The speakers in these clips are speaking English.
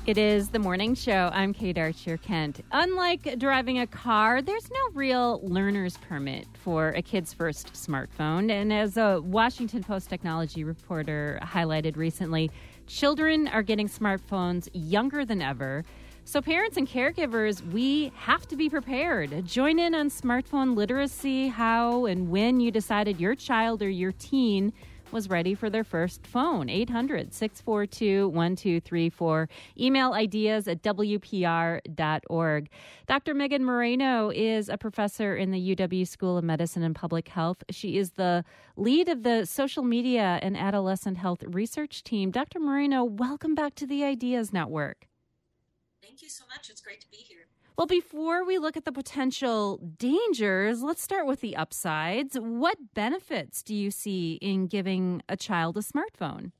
It is the morning show. I'm Kate Archer-Kent. Unlike driving a car, there's no real learner's permit for a kid's first smartphone. And as a Washington Post technology reporter highlighted recently, children are getting smartphones younger than ever. So parents and caregivers, we have to be prepared. Join in on smartphone literacy, how and when you decided your child or your teen was ready for their first phone. 800-642-1234. Email ideas at WPR.org. Dr. Megan Moreno is a professor in the UW School of Medicine and Public Health. She is the lead of the social media and adolescent health research team. Dr. Moreno, welcome back to the Ideas Network. Thank you so much. It's great to be here. Well, before we look at the potential dangers, let's start with the upsides. What benefits do you see in giving a child a smartphone?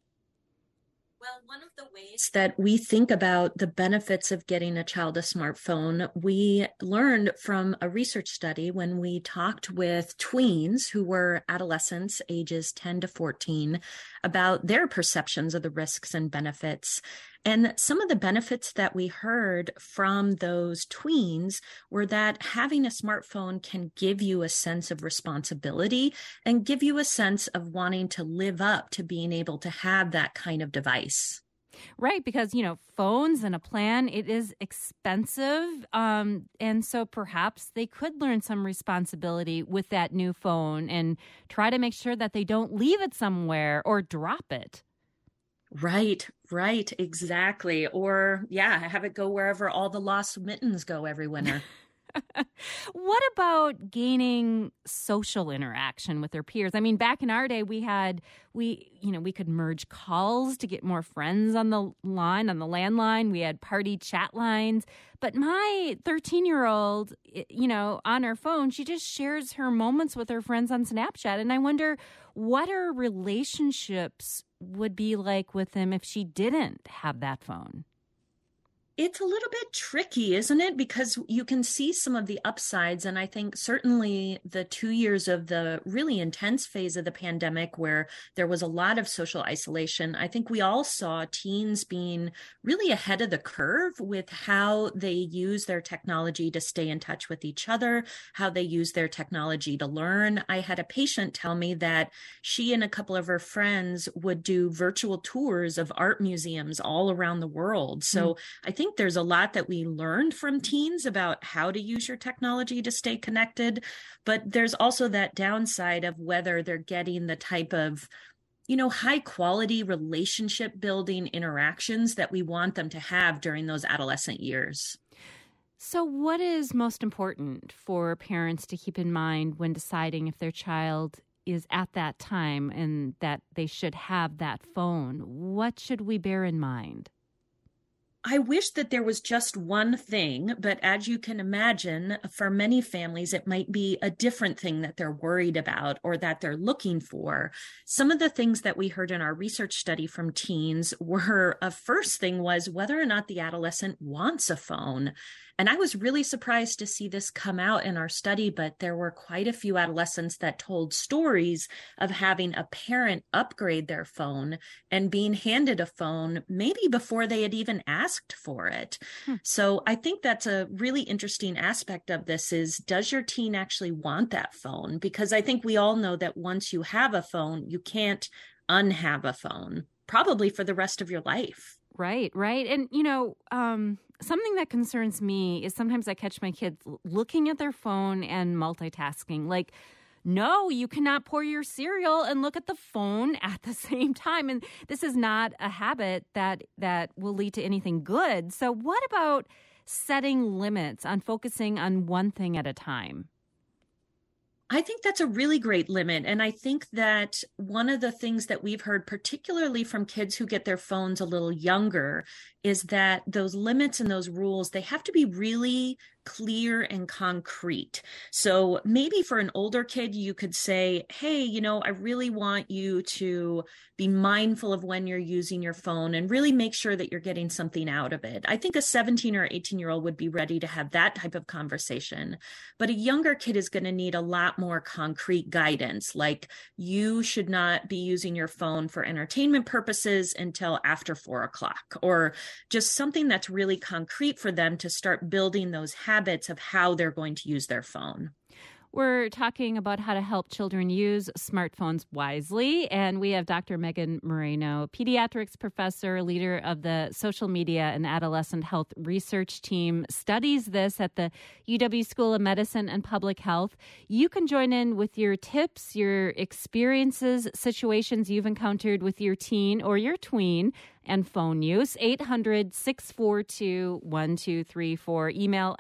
Well, one of the ways that we think about the benefits of getting a child a smartphone, we learned from a research study when we talked with tweens who were adolescents, ages 10 to 14, about their perceptions of the risks and benefits. And some of the benefits that we heard from those tweens were that having a smartphone can give you a sense of responsibility and give you a sense of wanting to live up to being able to have that kind of device. Right, because, phones and a plan, it is expensive. And so perhaps they could learn some responsibility with that new phone and try to make sure that they don't leave it somewhere or drop it. Right, exactly. Or, have it go wherever all the lost mittens go every winter. What about gaining social interaction with their peers? I mean, back in our day, we could merge calls to get more friends on the line, on the landline. We had party chat lines. But my 13-year-old, on her phone, she just shares her moments with her friends on Snapchat. And I wonder what her relationships would be like with them if she didn't have that phone. It's a little bit tricky, isn't it? Because you can see some of the upsides. And I think certainly the 2 years of the really intense phase of the pandemic where there was a lot of social isolation, I think we all saw teens being really ahead of the curve with how they use their technology to stay in touch with each other, how they use their technology to learn. I had a patient tell me that she and a couple of her friends would do virtual tours of art museums all around the world. So I think there's a lot that we learned from teens about how to use your technology to stay connected, but there's also that downside of whether they're getting the type of, high quality relationship building interactions that we want them to have during those adolescent years. So what is most important for parents to keep in mind when deciding if their child is at that time and that they should have that phone? What should we bear in mind? I wish that there was just one thing, but as you can imagine, for many families, it might be a different thing that they're worried about or that they're looking for. Some of the things that we heard in our research study from teens were, a first thing was whether or not the adolescent wants a phone. And I was really surprised to see this come out in our study, but there were quite a few adolescents that told stories of having a parent upgrade their phone and being handed a phone maybe before they had even asked for it. So I think that's a really interesting aspect of this is, does your teen actually want that phone? Because I think we all know that once you have a phone, you can't unhave a phone, probably for the rest of your life. Right. And, something that concerns me is sometimes I catch my kids looking at their phone and multitasking. Like, no, you cannot pour your cereal and look at the phone at the same time. And this is not a habit that will lead to anything good. So what about setting limits on focusing on one thing at a time? I think that's a really great limit. And I think that one of the things that we've heard, particularly from kids who get their phones a little younger, is that those limits and those rules, they have to be really clear and concrete. So maybe for an older kid, you could say, hey, I really want you to be mindful of when you're using your phone and really make sure that you're getting something out of it. I think a 17 or 18-year-old would be ready to have that type of conversation. But a younger kid is going to need a lot more concrete guidance, like you should not be using your phone for entertainment purposes until after 4 o'clock, or just something that's really concrete for them to start building those habits of how they're going to use their phone. We're talking about how to help children use smartphones wisely. And we have Dr. Megan Moreno, pediatrics professor, leader of the Social Media and Adolescent Health Research Team, studies this at the UW School of Medicine and Public Health. You can join in with your tips, your experiences, situations you've encountered with your teen or your tween and phone use. 800-642-1234. Email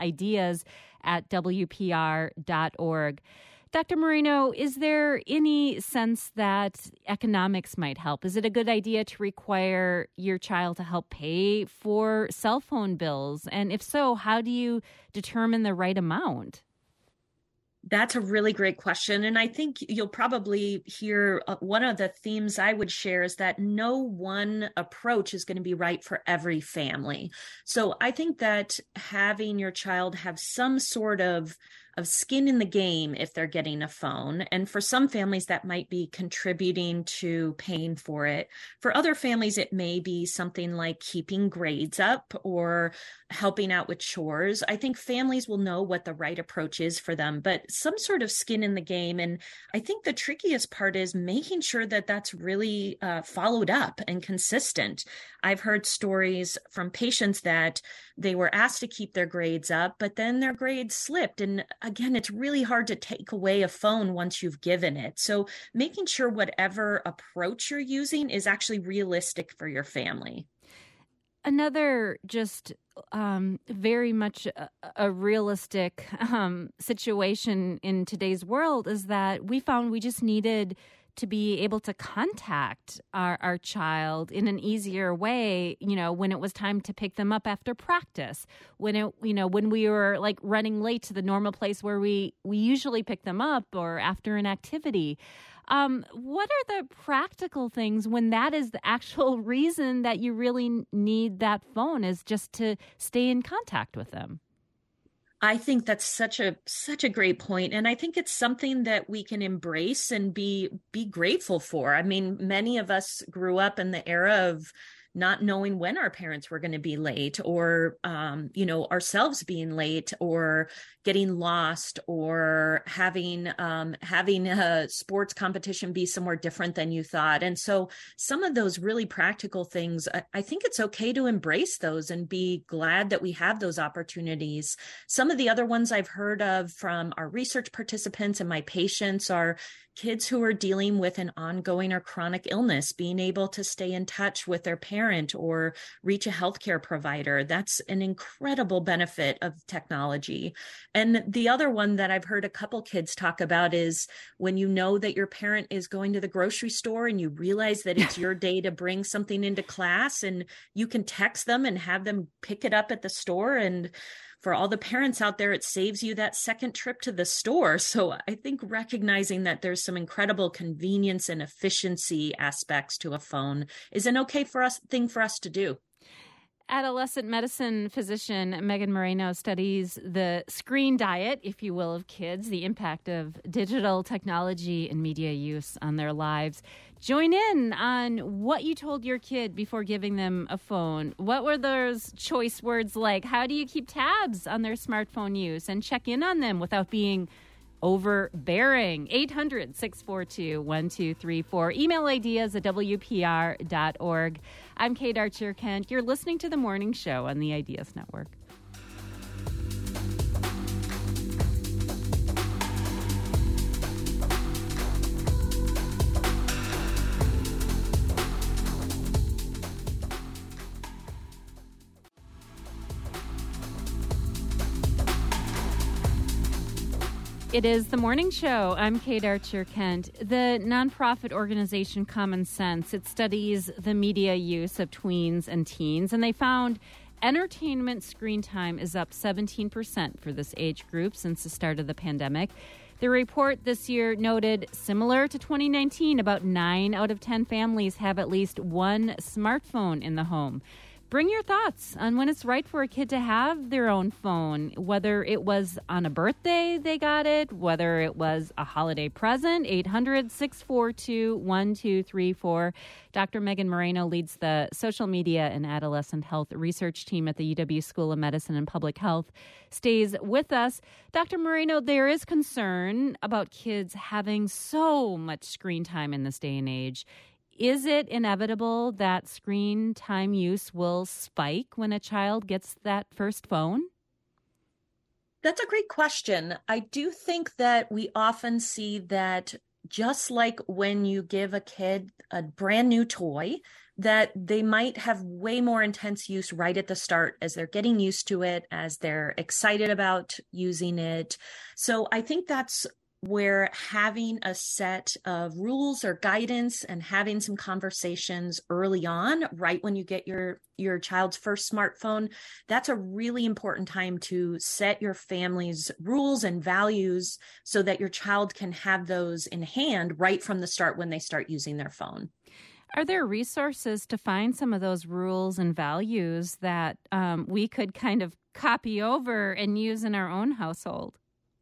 ideas@wpr.org. Dr. Moreno, is there any sense that economics might help? Is it a good idea to require your child to help pay for cell phone bills? And if so, how do you determine the right amount? That's a really great question. And I think you'll probably hear one of the themes I would share is that no one approach is going to be right for every family. So I think that having your child have some sort of skin in the game if they're getting a phone. And for some families, that might be contributing to paying for it. For other families, it may be something like keeping grades up or helping out with chores. I think families will know what the right approach is for them, but some sort of skin in the game. And I think the trickiest part is making sure that that's really followed up and consistent. I've heard stories from patients that they were asked to keep their grades up, but then their grades slipped. And again, it's really hard to take away a phone once you've given it. So making sure whatever approach you're using is actually realistic for your family. Another just very much a realistic situation in today's world is that we found we just needed to be able to contact our child in an easier way, when it was time to pick them up after practice, when we were like running late to the normal place where we usually pick them up, or after an activity. What are the practical things when that is the actual reason that you really need that phone, is just to stay in contact with them? I think that's such a great point. And I think it's something that we can embrace and be grateful for. I mean, many of us grew up in the era of not knowing when our parents were going to be late, or, ourselves being late, or getting lost, or having a sports competition be somewhere different than you thought. And so some of those really practical things, I think it's okay to embrace those and be glad that we have those opportunities. Some of the other ones I've heard of from our research participants and my patients are kids who are dealing with an ongoing or chronic illness, being able to stay in touch with their parent or reach a healthcare provider. That's an incredible benefit of technology. And the other one that I've heard a couple kids talk about is when you know that your parent is going to the grocery store and you realize that it's your day to bring something into class, and you can text them and have them pick it up at the store. And for all the parents out there, it saves you that second trip to the store. So I think recognizing that there's some incredible convenience and efficiency aspects to a phone is an okay thing for us to do. Adolescent medicine physician Megan Moreno studies the screen diet, if you will, of kids, the impact of digital technology and media use on their lives. Join in on what you told your kid before giving them a phone. What were those choice words like? How do you keep tabs on their smartphone use and check in on them without being overbearing? 800-642-1234. Email ideas@wpr.org. I'm Kate Archer-Kent. You're listening to The Morning Show on the Ideas Network. It is The Morning Show. I'm Kate Archer-Kent. The nonprofit organization Common Sense, it studies the media use of tweens and teens, and they found Entertainment screen time is up 17% for this age group since the start of the pandemic. The report this year noted, similar to 2019, about 9 out of 10 families have at least one smartphone in the home. Bring your thoughts on when it's right for a kid to have their own phone, whether it was on a birthday they got it, whether it was a holiday present. 800-642-1234. Dr. Megan Moreno leads the social media and adolescent health research team at the UW School of Medicine and Public Health, stays with us. Dr. Moreno, there is concern about kids having so much screen time in this day and age. Is it inevitable that screen time use will spike when a child gets that first phone? That's a great question. I do think that we often see that just like when you give a kid a brand new toy, that they might have way more intense use right at the start as they're getting used to it, as they're excited about using it. So I think that's where having a set of rules or guidance and having some conversations early on, right when you get your child's first smartphone, that's a really important time to set your family's rules and values so that your child can have those in hand right from the start when they start using their phone. Are there resources to find some of those rules and values that we could kind of copy over and use in our own household?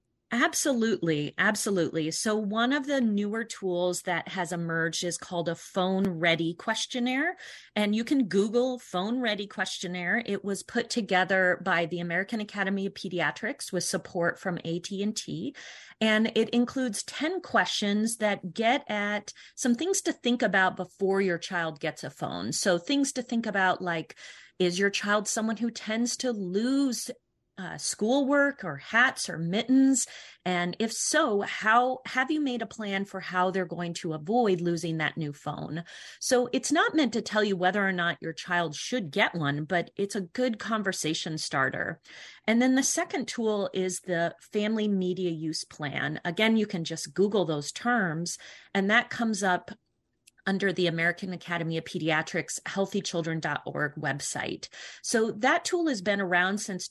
Absolutely. Absolutely. So one of the newer tools that has emerged is called a phone ready questionnaire. And you can Google phone ready questionnaire. It was put together by the American Academy of Pediatrics with support from AT&T. And it includes 10 questions that get at some things to think about before your child gets a phone. So things to think about, like, is your child someone who tends to lose schoolwork or hats or mittens? And if so, how have you made a plan for how they're going to avoid losing that new phone? So it's not meant to tell you whether or not your child should get one, but it's a good conversation starter. And then the second tool is the Family Media Use Plan. Again, you can just Google those terms, and that comes up under the American Academy of Pediatrics healthychildren.org website. So that tool has been around since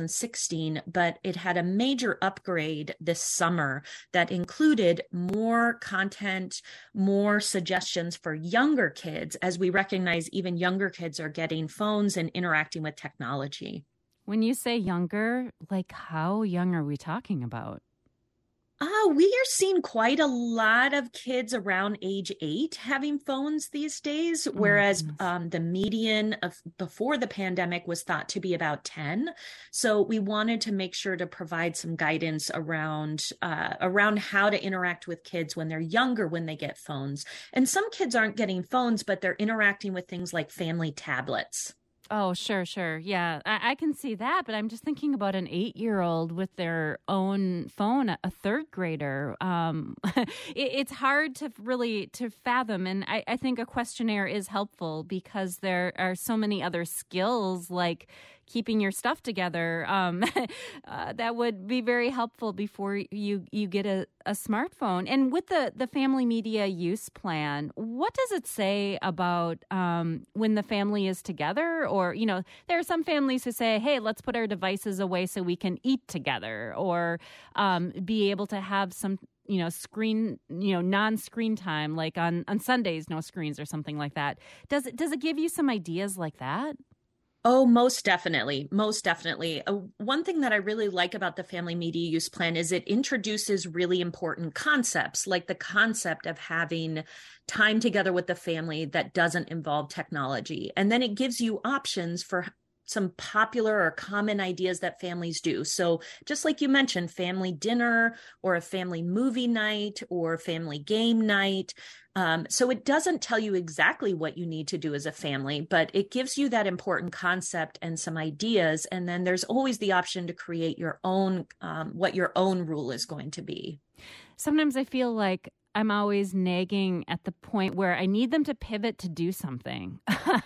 2016, but it had a major upgrade this summer that included more content, more suggestions for younger kids, as we recognize even younger kids are getting phones and interacting with technology. When you say younger, like how young are we talking about? We are seeing quite a lot of kids around age 8 having phones these days, whereas the median of before the pandemic was thought to be about 10. So we wanted to make sure to provide some guidance around how to interact with kids when they're younger, when they get phones. And some kids aren't getting phones, but they're interacting with things like family tablets. Oh, sure. Yeah, I can see that, but I'm just thinking about an 8-year-old with their own phone, a third grader. It's hard to fathom, and I think a questionnaire is helpful because there are so many other skills like keeping your stuff together that would be very helpful before you get a smartphone. And with the family media use plan, what does it say about when the family is together? Or, there are some families who say, hey, let's put our devices away so we can eat together, or be able to have some screen, non-screen time, like on Sundays, no screens or something like that. Does it give you some ideas like that? Oh, most definitely. Most definitely. One thing that I really like about the Family Media Use Plan is it introduces really important concepts, like the concept of having time together with the family that doesn't involve technology. And then it gives you options for some popular or common ideas that families do. So just like you mentioned, family dinner or a family movie night or family game night. So it doesn't tell you exactly what you need to do as a family, but it gives you that important concept and some ideas. And then there's always the option to create your own, what your own rule is going to be. Sometimes I feel like I'm always nagging at the point where I need them to pivot to do something.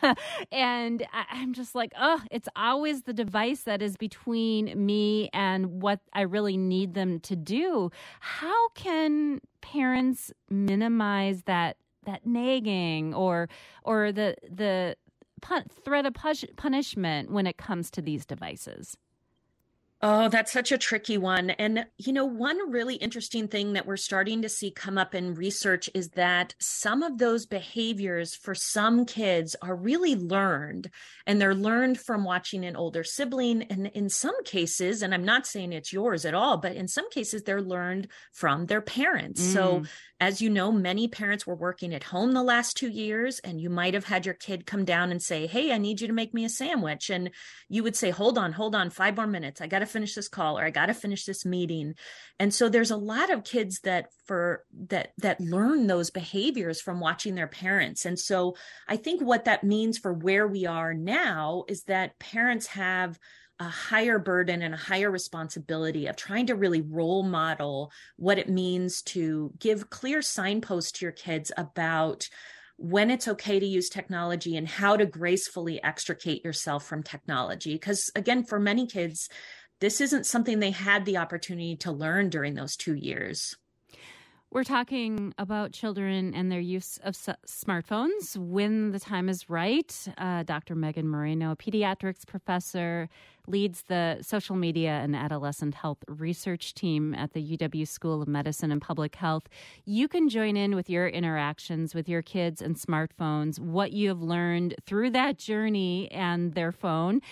And I'm just like, it's always the device that is between me and what I really need them to do. How can parents minimize that nagging or the threat of punishment when it comes to these devices? Oh, that's such a tricky one. And, one really interesting thing that we're starting to see come up in research is that some of those behaviors for some kids are really learned, and they're learned from watching an older sibling. And in some cases, and I'm not saying it's yours at all, but in some cases, they're learned from their parents. So as you know, many parents were working at home the last 2 years, and you might have had your kid come down and say, "Hey, I need you to make me a sandwich." And you would say, hold on, 5 more minutes. I got to finish this call, or I got to finish this meeting. And so there's a lot of kids that learn those behaviors from watching their parents. And so I think what that means for where we are now is that parents have a higher burden and a higher responsibility of trying to really role model what it means to give clear signposts to your kids about when it's okay to use technology and how to gracefully extricate yourself from technology. Because again, for many kids, this isn't something they had the opportunity to learn during those 2 years. We're talking about children and their use of smartphones when the time is right. Dr. Megan Moreno, a pediatrics professor, leads the social media and adolescent health research team at the UW School of Medicine and Public Health. You can join in with your interactions with your kids and smartphones, what you have learned through that journey and their phone.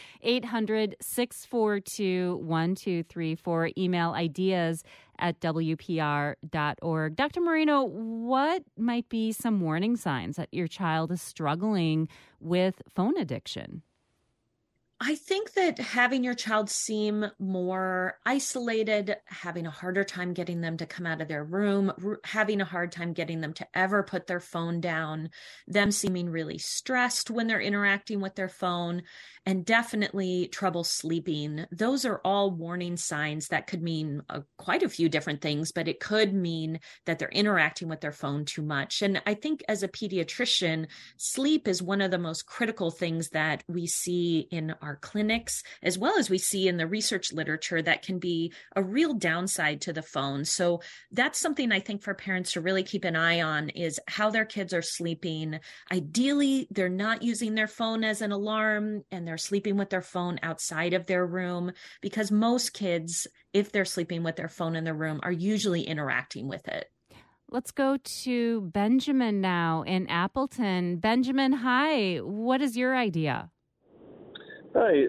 800-642-1234. Email ideas at WPR.org. Dr. Moreno, what might be some warning signs that your child is struggling with phone addiction? I think that having your child seem more isolated, having a harder time getting them to come out of their room, having a hard time getting them to ever put their phone down, them seeming really stressed when they're interacting with their phone, and definitely trouble sleeping. Those are all warning signs that could mean quite a few different things, but it could mean that they're interacting with their phone too much. And I think as a pediatrician, sleep is one of the most critical things that we see in our clinics, as well as we see in the research literature that can be a real downside to the phone. So that's something I think for parents to really keep an eye on is how their kids are sleeping. Ideally, they're not using their phone as an alarm and they're sleeping with their phone outside of their room, because most kids, if they're sleeping with their phone in their room, are usually interacting with it. Let's go to Benjamin now in Appleton. Benjamin, hi. What is your idea? Hi.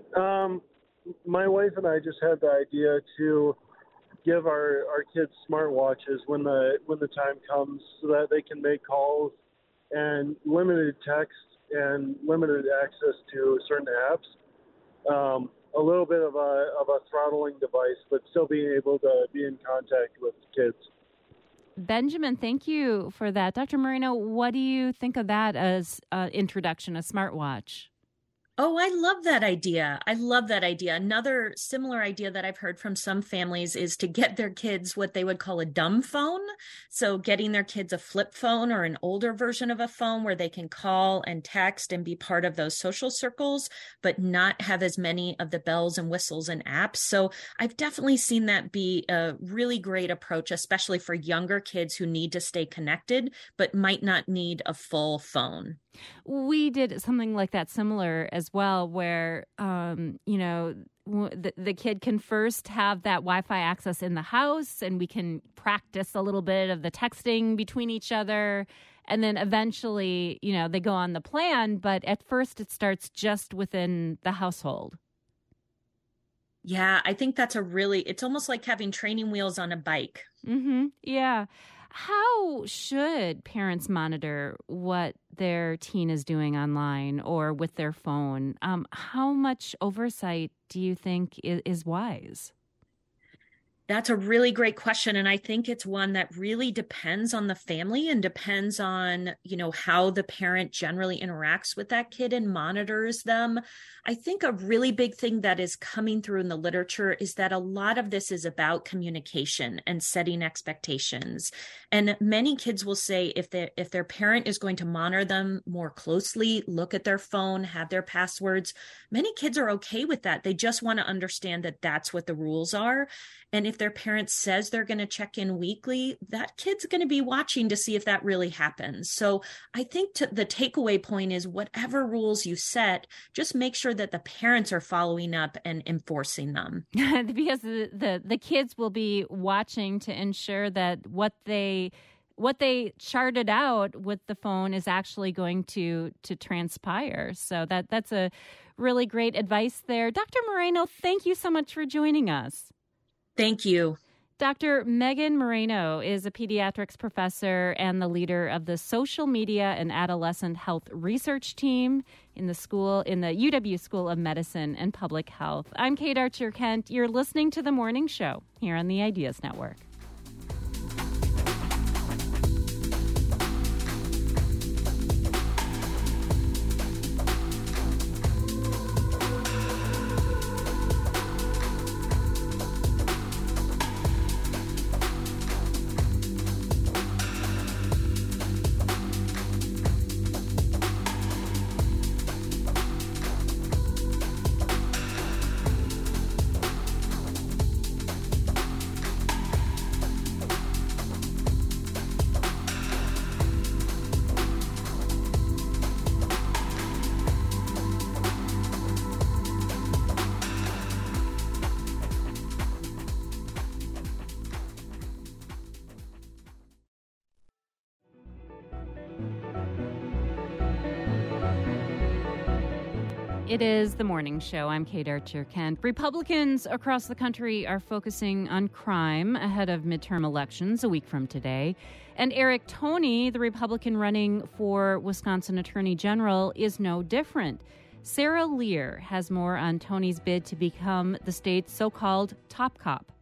My wife and I just had the idea to give our kids smartwatches when the time comes so that they can make calls and limited text and limited access to certain apps. A little bit of a throttling device, but still being able to be in contact with kids. Benjamin, thank you for that. Dr. Moreno, what do you think of that as introduction, a smartwatch? Oh, I love that idea. Another similar idea that I've heard from some families is to get their kids what they would call a dumb phone. So getting their kids a flip phone or an older version of a phone where they can call and text and be part of those social circles, but not have as many of the bells and whistles and apps. So I've definitely seen that be a really great approach, especially for younger kids who need to stay connected, but might not need a full phone. We did something like that similar as well, where, the kid can first have that Wi-Fi access in the house and we can practice a little bit of the texting between each other. And then eventually, they go on the plan. But at first it starts just within the household. Yeah, I think that's it's almost like having training wheels on a bike. Mm-hmm. Yeah. How should parents monitor what their teen is doing online or with their phone? How much oversight do you think is wise? That's a really great question. And I think it's one that really depends on the family and depends on, how the parent generally interacts with that kid and monitors them. I think a really big thing that is coming through in the literature is that a lot of this is about communication and setting expectations. And many kids will say if their parent is going to monitor them more closely, look at their phone, have their passwords, many kids are okay with that. They just want to understand that that's what the rules are. And if their parent says they're going to check in weekly, that kid's going to be watching to see if that really happens. So I think the takeaway point is whatever rules you set, just make sure that the parents are following up and enforcing them. Because the kids will be watching to ensure that what they charted out with the phone is actually going to transpire. So that's a really great advice there. Dr. Moreno, thank you so much for joining us. Thank you. Dr. Megan Moreno is a pediatrics professor and the leader of the Social Media and Adolescent Health Research Team in the UW School of Medicine and Public Health. I'm Kate Archer Kent. You're listening to The Morning Show here on the Ideas Network. It is The Morning Show. I'm Kate Archer Kent. Republicans across the country are focusing on crime ahead of midterm elections a week from today. And Eric Toney, the Republican running for Wisconsin Attorney General, is no different. Sarah Lear has more on Toney's bid to become the state's so-called top cop.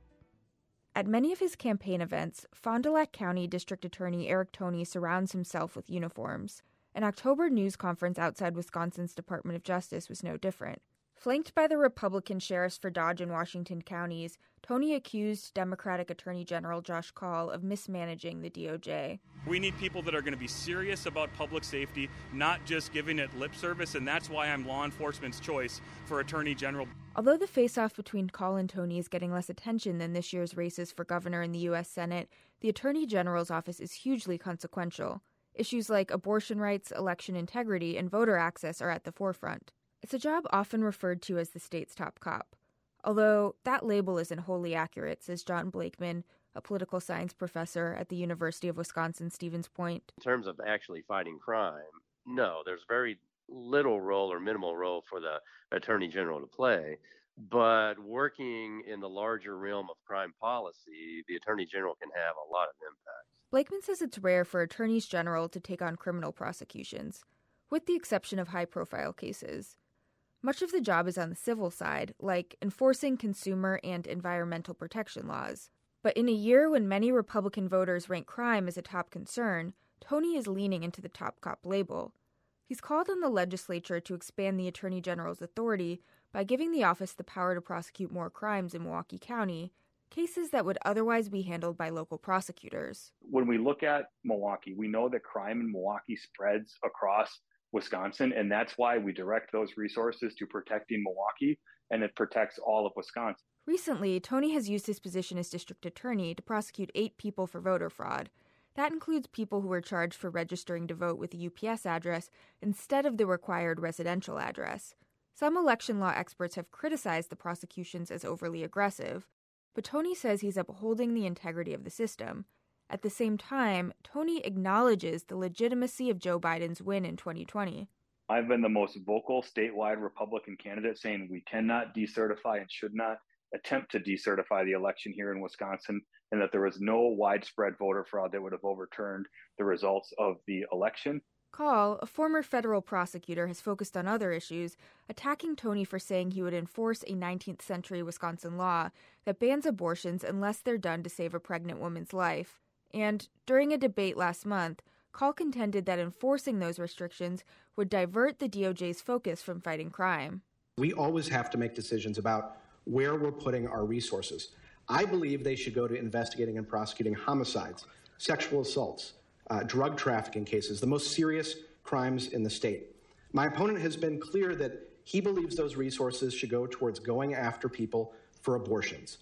At many of his campaign events, Fond du Lac County District Attorney Eric Toney surrounds himself with uniforms. An October news conference outside Wisconsin's Department of Justice was no different. Flanked by the Republican sheriffs for Dodge and Washington counties, Toney accused Democratic Attorney General Josh Kaul of mismanaging the DOJ. We need people that are going to be serious about public safety, not just giving it lip service, and that's why I'm law enforcement's choice for Attorney General. Although the face-off between Kaul and Toney is getting less attention than this year's races for governor in the U.S. Senate, the Attorney General's office is hugely consequential. Issues like abortion rights, election integrity, and voter access are at the forefront. It's a job often referred to as the state's top cop. Although that label isn't wholly accurate, says John Blakeman, a political science professor at the University of Wisconsin-Stevens Point. In terms of actually fighting crime, no, there's very little role or minimal role for the Attorney General to play. But working in the larger realm of crime policy, the Attorney General can have a lot of impact. Blakeman says it's rare for attorneys general to take on criminal prosecutions, with the exception of high-profile cases. Much of the job is on the civil side, like enforcing consumer and environmental protection laws. But in a year when many Republican voters rank crime as a top concern, Toney is leaning into the top cop label. He's called on the legislature to expand the Attorney General's authority by giving the office the power to prosecute more crimes in Milwaukee County, cases that would otherwise be handled by local prosecutors. When we look at Milwaukee, we know that crime in Milwaukee spreads across Wisconsin, and that's why we direct those resources to protecting Milwaukee, and it protects all of Wisconsin. Recently, Toney has used his position as district attorney to prosecute 8 people for voter fraud. That includes people who were charged for registering to vote with a UPS address instead of the required residential address. Some election law experts have criticized the prosecutions as overly aggressive, but Toney says he's upholding the integrity of the system. At the same time, Toney acknowledges the legitimacy of Joe Biden's win in 2020. I've been the most vocal statewide Republican candidate saying we cannot decertify and should not attempt to decertify the election here in Wisconsin, and that there was no widespread voter fraud that would have overturned the results of the election. Kaul, a former federal prosecutor, has focused on other issues, attacking Toney for saying he would enforce a 19th century Wisconsin law that bans abortions unless they're done to save a pregnant woman's life. And during a debate last month, Kaul contended that enforcing those restrictions would divert the DOJ's focus from fighting crime. We always have to make decisions about where we're putting our resources. I believe they should go to investigating and prosecuting homicides, sexual assaults, drug trafficking cases, the most serious crimes in the state. My opponent has been clear that he believes those resources should go towards going after people for abortions.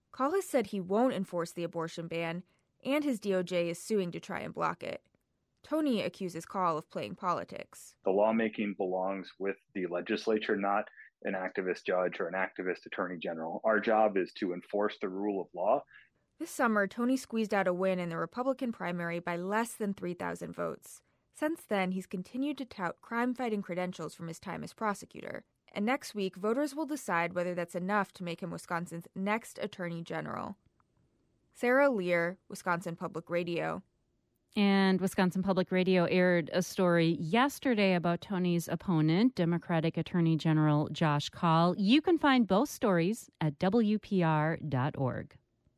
Kahl has said he won't enforce the abortion ban, and his DOJ is suing to try and block it. Tony accuses Kahl of playing politics. The lawmaking belongs with the legislature, not an activist judge or an activist attorney general. Our job is to enforce the rule of law. This summer, Tony squeezed out a win in the Republican primary by less than 3,000 votes. Since then, he's continued to tout crime-fighting credentials from his time as prosecutor. And next week, voters will decide whether that's enough to make him Wisconsin's next attorney general. Sarah Lear, Wisconsin Public Radio. And Wisconsin Public Radio aired a story yesterday about Tony's opponent, Democratic Attorney General Josh Kahl. You can find both stories at WPR.org.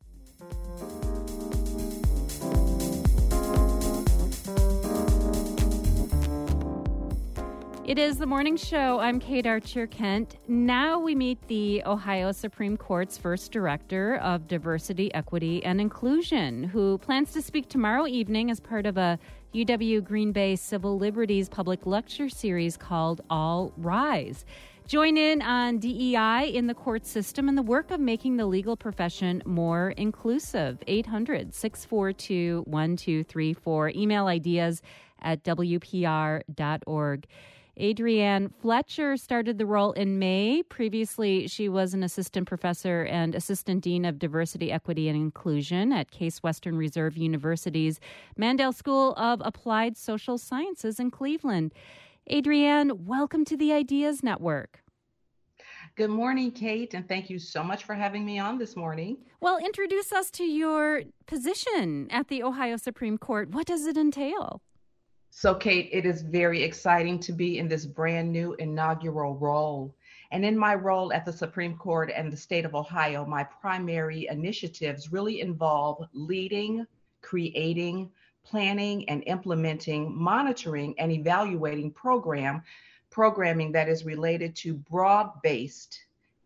It is the morning show. I'm Kate Archer-Kent. Now we meet the Ohio Supreme Court's first director of diversity, equity, and inclusion, who plans to speak tomorrow evening as part of a UW Green Bay Civil Liberties public lecture series called All Rise. Join in on DEI in the court system and the work of making the legal profession more inclusive. 800-642-1234. Email ideas at WPR.org. Adrienne Fletcher started the role in May. Previously, she was an assistant professor and assistant dean of diversity, equity, and inclusion at Case Western Reserve University's Mandel School of Applied Social Sciences in Cleveland. Adrienne, welcome to the Ideas Network. Good morning, Kate, and thank you so much for having me on this morning. Well, introduce us to your position at the Ohio Supreme Court. What does it entail? So, Kate, it is very exciting to be in this brand new inaugural role. And in my role at the Supreme Court and the state of Ohio, my primary initiatives really involve leading, creating, planning, and implementing, monitoring, and evaluating programming that is related to broad-based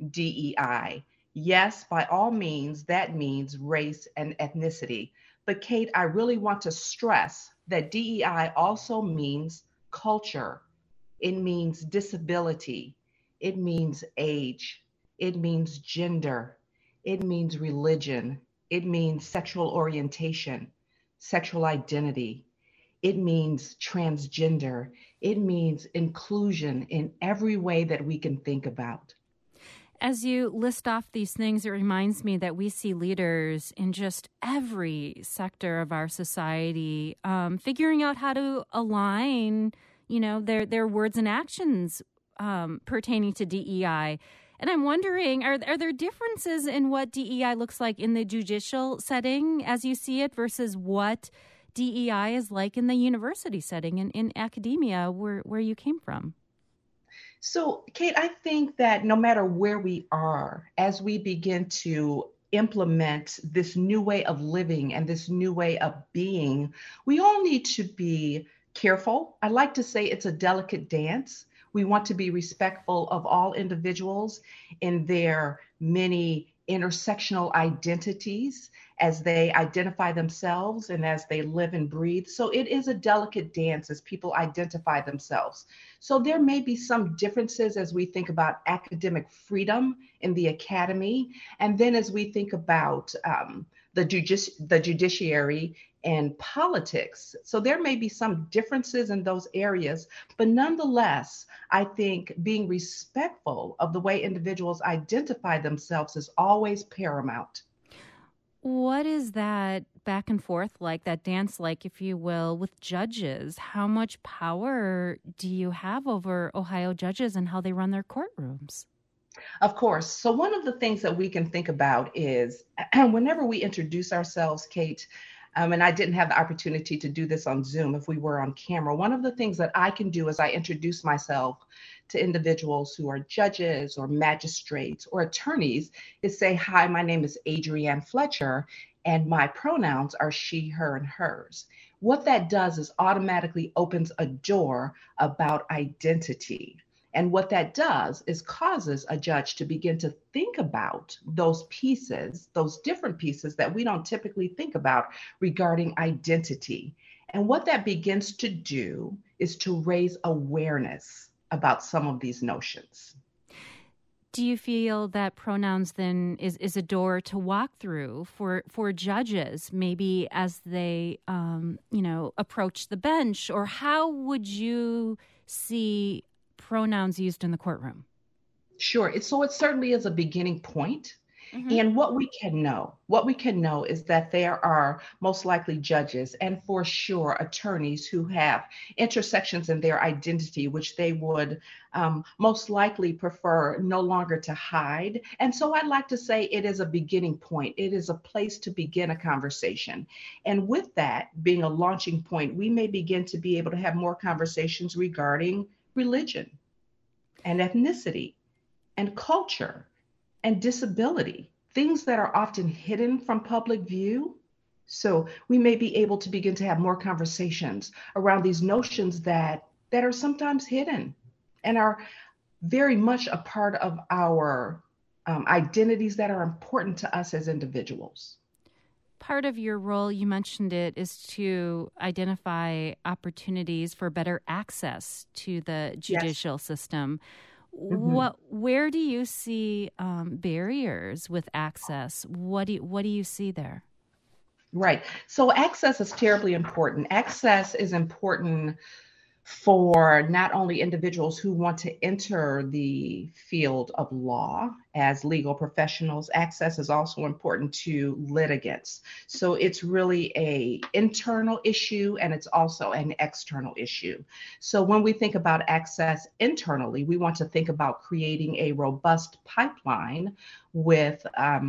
DEI. Yes, by all means, that means race and ethnicity. But Kate, I really want to stress that DEI also means culture. It means disability. It means age. It means gender. It means religion. It means sexual orientation, sexual identity. It means transgender. It means inclusion in every way that we can think about. As you list off these things, it reminds me that we see leaders in just every sector of our society figuring out how to align, their words and actions pertaining to DEI. And I'm wondering, are there differences in what DEI looks like in the judicial setting as you see it versus what DEI is like in the university setting and in academia where you came from? So, Kate, I think that no matter where we are, as we begin to implement this new way of living and this new way of being, we all need to be careful. I like to say it's a delicate dance. We want to be respectful of all individuals in their many intersectional identities as they identify themselves and as they live and breathe. So it is a delicate dance as people identify themselves. So there may be some differences as we think about academic freedom in the academy. And then as we think about the judiciary and politics. So there may be some differences in those areas, but nonetheless, I think being respectful of the way individuals identify themselves is always paramount. What is that back and forth like, that dance like, if you will, with judges? How much power do you have over Ohio judges and how they run their courtrooms? Of course. So one of the things that we can think about is whenever we introduce ourselves, Kate, and I didn't have the opportunity to do this on Zoom if we were on camera. One of the things that I can do as I introduce myself to individuals who are judges or magistrates or attorneys is say, hi, my name is Adrienne Fletcher, and my pronouns are she, her, and hers. What that does is automatically opens a door about identity. And what that does is causes a judge to begin to think about those pieces, those different pieces that we don't typically think about regarding identity. And what that begins to do is to raise awareness about some of these notions. Do you feel that pronouns then is a door to walk through for judges, maybe as they, approach the bench? Or how would you see pronouns used in the courtroom? Sure. So it certainly is a beginning point. Mm-hmm. And what we can know is that there are most likely judges and for sure attorneys who have intersections in their identity, which they would most likely prefer no longer to hide. And so I'd like to say it is a beginning point. It is a place to begin a conversation. And with that being a launching point, we may begin to be able to have more conversations regarding religion and ethnicity and culture and disability, things that are often hidden from public view. So we may be able to begin to have more conversations around these notions that are sometimes hidden and are very much a part of our identities that are important to us as individuals. Part of your role, you mentioned it, is to identify opportunities for better access to the judicial system. Mm-hmm. Where do you see barriers with access? What do you see there? Right. So access is terribly important. Access is important for not only individuals who want to enter the field of law as legal professionals. Access is also important to litigants. So it's really an internal issue and it's also an external issue. So when we think about access internally, we want to think about creating a robust pipeline with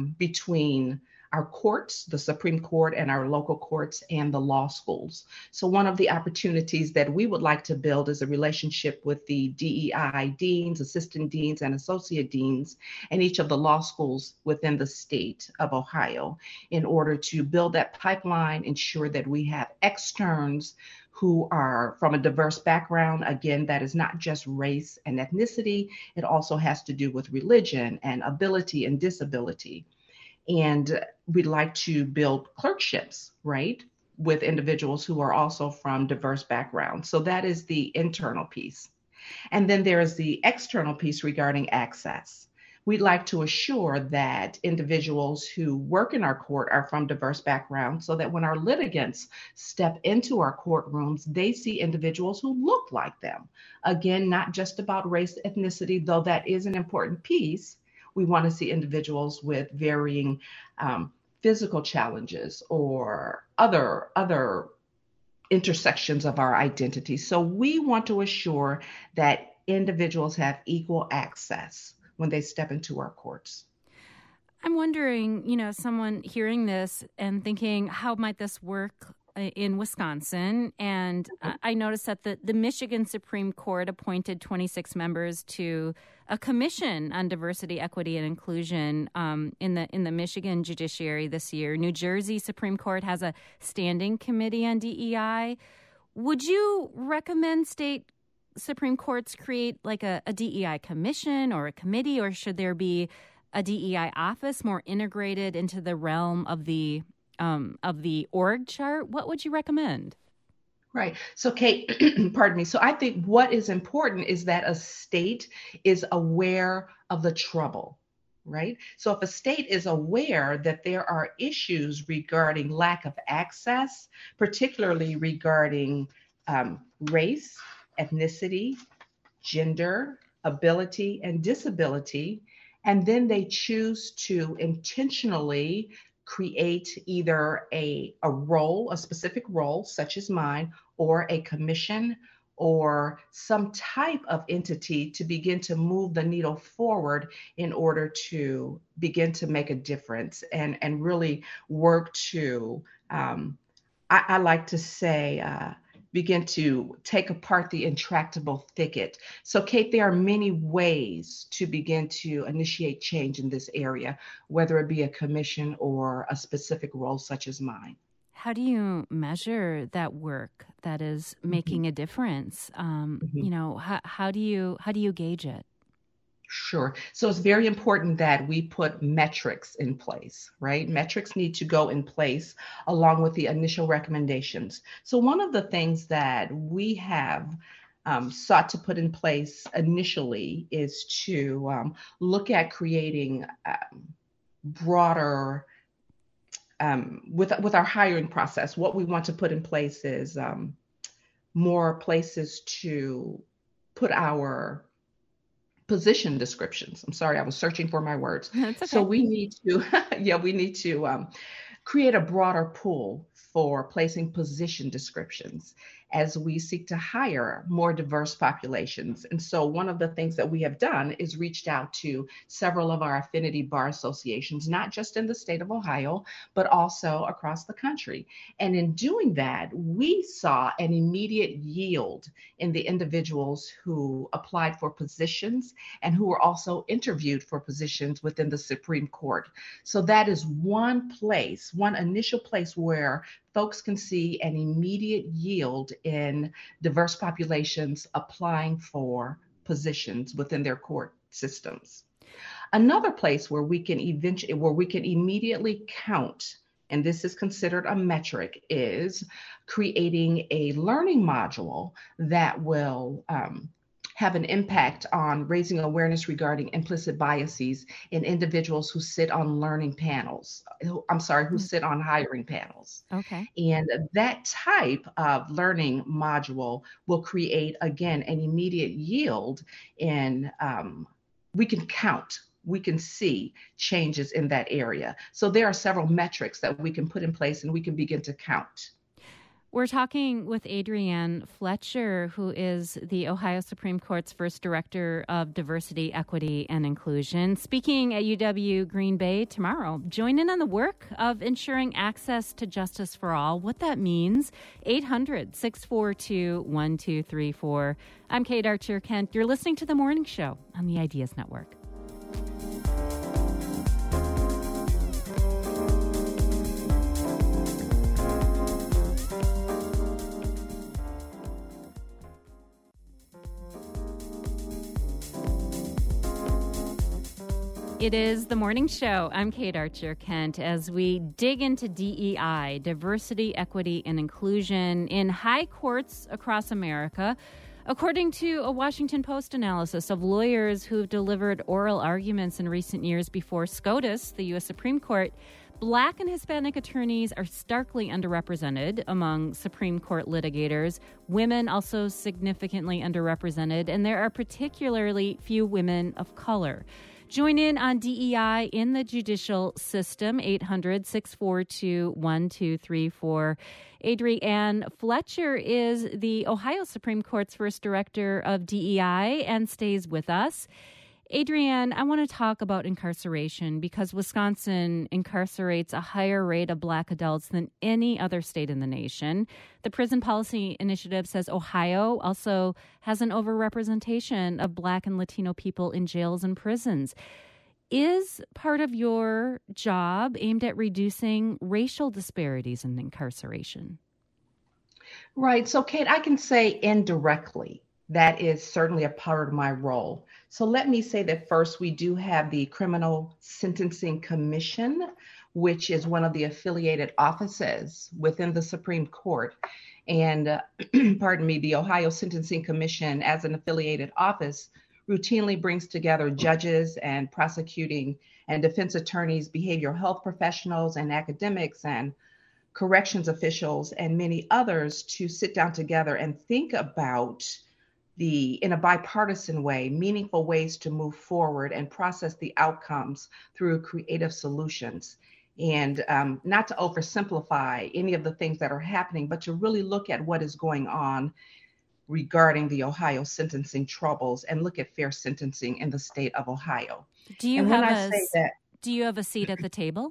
between our courts, the Supreme Court and our local courts and the law schools. So one of the opportunities that we would like to build is a relationship with the DEI deans, assistant deans, and associate deans in each of the law schools within the state of Ohio in order to build that pipeline, ensure that we have externs who are from a diverse background. Again, that is not just race and ethnicity. It also has to do with religion and ability and disability. And we'd like to build clerkships, right, with individuals who are also from diverse backgrounds. So that is the internal piece. And then there is the external piece regarding access. We'd like to assure that individuals who work in our court are from diverse backgrounds so that when our litigants step into our courtrooms, they see individuals who look like them. Again, not just about race, ethnicity, though that is an important piece. We want to see individuals with varying physical challenges or other intersections of our identity. So we want to assure that individuals have equal access when they step into our courts. I'm wondering, someone hearing this and thinking, how might this work in Wisconsin? And I noticed that the Michigan Supreme Court appointed 26 members to a commission on diversity, equity, and inclusion in the Michigan judiciary this year. New Jersey Supreme Court has a standing committee on DEI. Would you recommend state Supreme Courts create like a DEI commission or a committee, or should there be a DEI office more integrated into the realm of the org chart? What would you recommend? Right. So, Kate, pardon me. So I think what is important is that a state is aware of the trouble, right? So if a state is aware that there are issues regarding lack of access, particularly regarding race, ethnicity, gender, ability, and disability, and then they choose to intentionally create either a role, a specific role, such as mine, or a commission or some type of entity to begin to move the needle forward in order to begin to make a difference and really work to, I like to say, begin to take apart the intractable thicket. So, Kate, there are many ways to begin to initiate change in this area, whether it be a commission or a specific role such as mine. How do you measure that work that is making a difference? How do you gauge it? Sure. So it's very important that we put metrics in place, right? Metrics need to go in place along with the initial recommendations. So one of the things that we have sought to put in place initially is to look at creating broader, with our hiring process. What we want to put in place is more places to put our position descriptions. I'm sorry, I was searching for my words. That's okay. So we need to, we need to create a broader pool for placing position descriptions as we seek to hire more diverse populations. And so one of the things that we have done is reached out to several of our affinity bar associations, not just in the state of Ohio, but also across the country. And in doing that, we saw an immediate yield in the individuals who applied for positions and who were also interviewed for positions within the Supreme Court. So that is one initial place where folks can see an immediate yield in diverse populations applying for positions within their court systems. Another place where we can immediately count, and this is considered a metric, is creating a learning module that will have an impact on raising awareness regarding implicit biases in individuals who sit on who sit on hiring panels. Okay. And that type of learning module will create, again, an immediate yield in, we can see changes in that area. So there are several metrics that we can put in place and we can begin to count. We're talking with Adrienne Fletcher, who is the Ohio Supreme Court's first Director of Diversity, Equity, and Inclusion, speaking at UW Green Bay tomorrow. Join in on the work of ensuring access to justice for all. What that means, 800-642-1234. I'm Kate Archer-Kent. You're listening to The Morning Show on the Ideas Network. It is The Morning Show. I'm Kate Archer-Kent as we dig into DEI, diversity, equity, and inclusion in high courts across America. According to a Washington Post analysis of lawyers who've delivered oral arguments in recent years before SCOTUS, the U.S. Supreme Court, Black and Hispanic attorneys are starkly underrepresented among Supreme Court litigators. Women also significantly underrepresented, and there are particularly few women of color. Join in on DEI in the judicial system, 800-642-1234. Adrienne Fletcher is the Ohio Supreme Court's first Director of DEI and stays with us. Adrienne, I want to talk about incarceration because Wisconsin incarcerates a higher rate of Black adults than any other state in the nation. The Prison Policy Initiative says Ohio also has an overrepresentation of Black and Latino people in jails and prisons. Is part of your job aimed at reducing racial disparities in incarceration? Right. So, Kate, I can say indirectly. That is certainly a part of my role. So let me say that first, we do have the Criminal Sentencing Commission, which is one of the affiliated offices within the Supreme Court. And the Ohio Sentencing Commission, as an affiliated office, routinely brings together judges and prosecuting and defense attorneys, behavioral health professionals and academics and corrections officials and many others to sit down together and think about in a bipartisan way, meaningful ways to move forward and process the outcomes through creative solutions. And not to oversimplify any of the things that are happening, but to really look at what is going on regarding the Ohio sentencing troubles and look at fair sentencing in the state of Ohio. Do you have a seat at the table?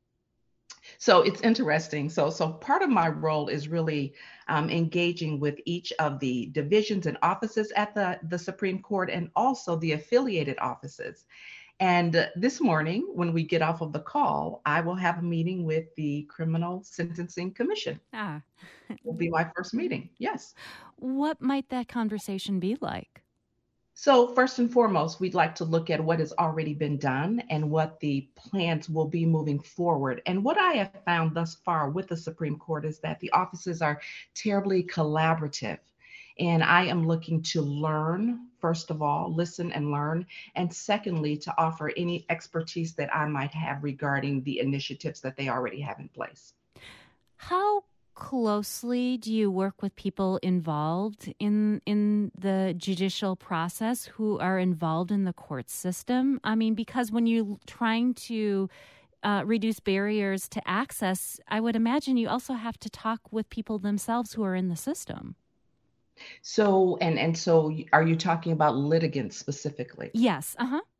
So it's interesting. So part of my role is really engaging with each of the divisions and offices at the Supreme Court and also the affiliated offices. And this morning, when we get off of the call, I will have a meeting with the Criminal Sentencing Commission. It will be my first meeting. Yes. What might that conversation be like? So first and foremost, we'd like to look at what has already been done and what the plans will be moving forward. And what I have found thus far with the Supreme Court is that the offices are terribly collaborative. And I am looking to learn, first of all, listen and learn. And secondly, to offer any expertise that I might have regarding the initiatives that they already have in place. How closely do you work with people involved in the judicial process who are involved in the court system? I mean, because when you're trying to reduce barriers to access, I would imagine you also have to talk with people themselves who are in the system. So, and so are you talking about litigants specifically? Yes.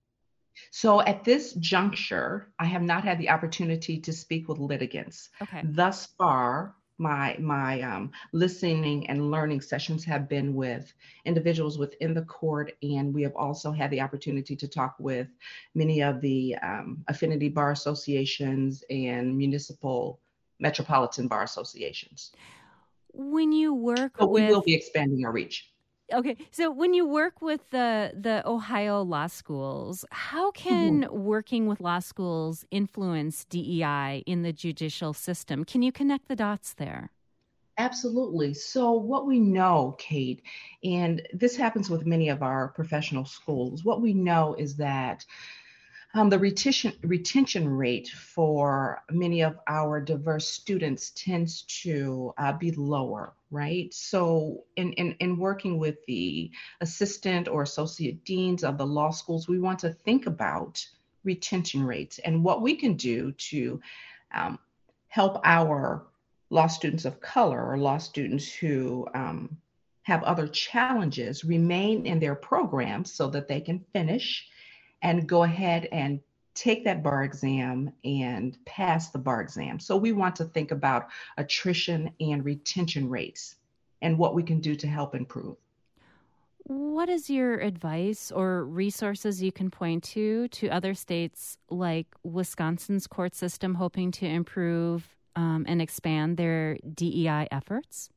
So at this juncture, I have not had the opportunity to speak with litigants. Okay. Thus far, my listening and learning sessions have been with individuals within the court, and we have also had the opportunity to talk with many of the affinity bar associations and municipal metropolitan bar associations. When you work we will be expanding our reach. Okay, so when you work with the Ohio law schools, how can working with law schools influence DEI in the judicial system? Can you connect the dots there? Absolutely. So what we know, Kate, and this happens with many of our professional schools, what we know is that the retention rate for many of our diverse students tends to be lower, right? So in working with the assistant or associate deans of the law schools, we want to think about retention rates and what we can do to help our law students of color or law students who have other challenges remain in their programs so that they can finish and go ahead and take that bar exam and pass the bar exam. So we want to think about attrition and retention rates and what we can do to help improve. What is your advice or resources you can point to other states like Wisconsin's court system hoping to improve and expand their DEI efforts?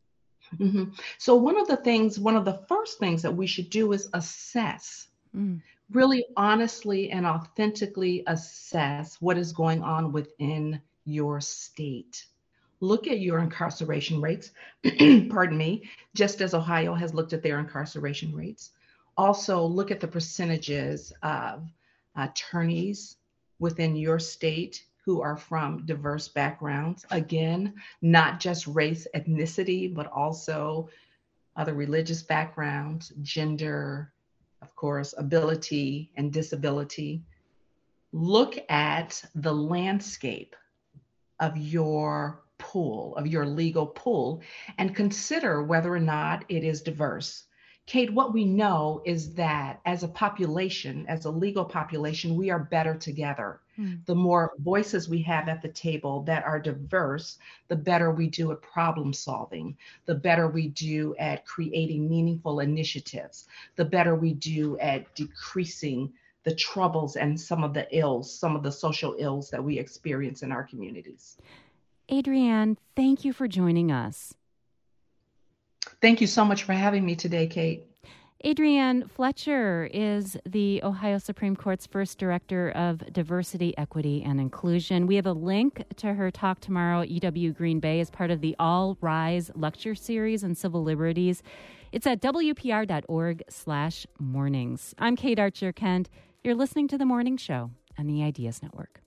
So one of the first things that we should do is assess. Really honestly and authentically assess what is going on within your state. Look at your incarceration rates, pardon me, just as Ohio has looked at their incarceration rates. Also look at the percentages of attorneys within your state who are from diverse backgrounds. Again, not just race, ethnicity, but also other religious backgrounds, gender, of course, ability and disability. Look at the landscape of your pool, of your legal pool, and consider whether or not it is diverse. Kate, what we know is that as a population, as a legal population, we are better together. The more voices we have at the table that are diverse, the better we do at problem solving, the better we do at creating meaningful initiatives, the better we do at decreasing the troubles and some of the ills, some of the social ills that we experience in our communities. Adrienne, thank you for joining us. Thank you so much for having me today, Kate. Adrienne Fletcher is the Ohio Supreme Court's first director of diversity, equity, and inclusion. We have a link to her talk tomorrow at UW Green Bay as part of the All Rise lecture series on civil liberties. It's at wpr.org/mornings. I'm Kate Archer Kent. You're listening to The Morning Show on the Ideas Network.